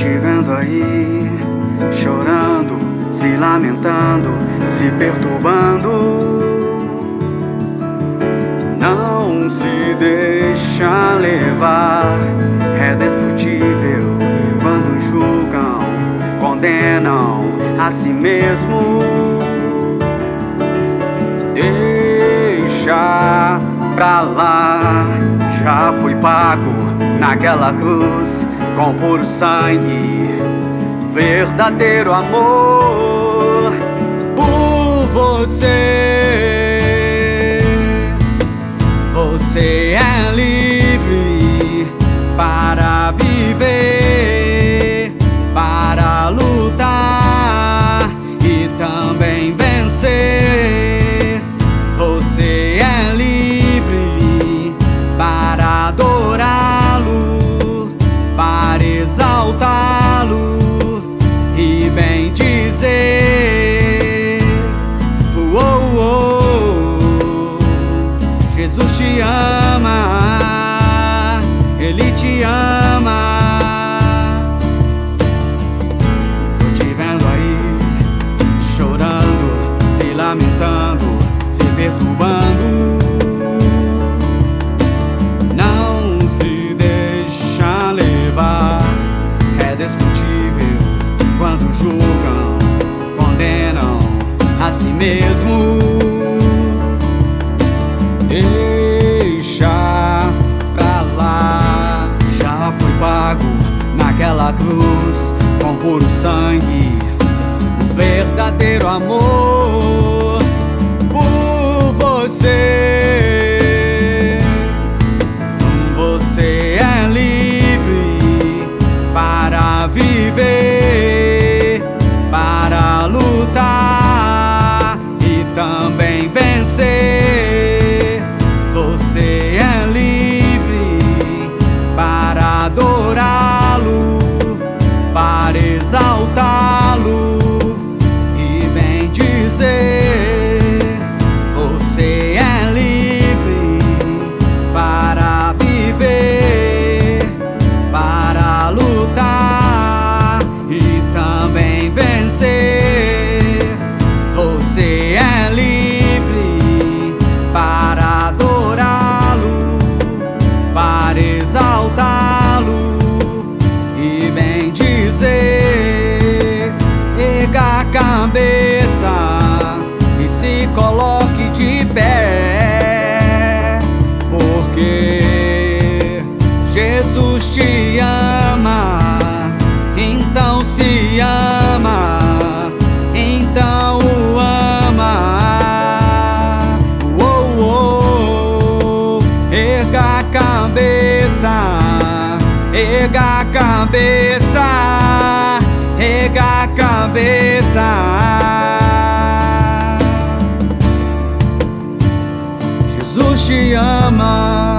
te vendo aí, chorando, se lamentando, se perturbando. Não se deixa levar, é destrutível quando julgam, condenam a si mesmo. Deixa pra lá, já foi pago naquela cruz com puro sangue, verdadeiro amor por você. Você é livre para viver, para lutar e também vencer. Você é livre para adorá-lo, para exaltá-lo e bem dizer: oh, oh, Jesus te ama, Ele te ama. Tô te vendo aí, chorando, se lamentando, se perturbando. Não se deixa levar, é destrutível quando julgam, condenam a si mesmo. Deixa pra lá, já foi pago naquela cruz com puro sangue, o verdadeiro amor por você. Você é livre para viver, para lutar e também vencer. Você é livre para adorá-lo, para exaltá-lo e bem dizer: você é livre para viver, para lutar e também vencer. Você é livre para adorá-lo, para exaltá-lo e bem dizer: erga a cabeça e se coloque de pé, porque Jesus te ama. Então se ama, então o ama. Oh, oh, erga a cabeça, erga a cabeça, erga a cabeça. Jesus te ama.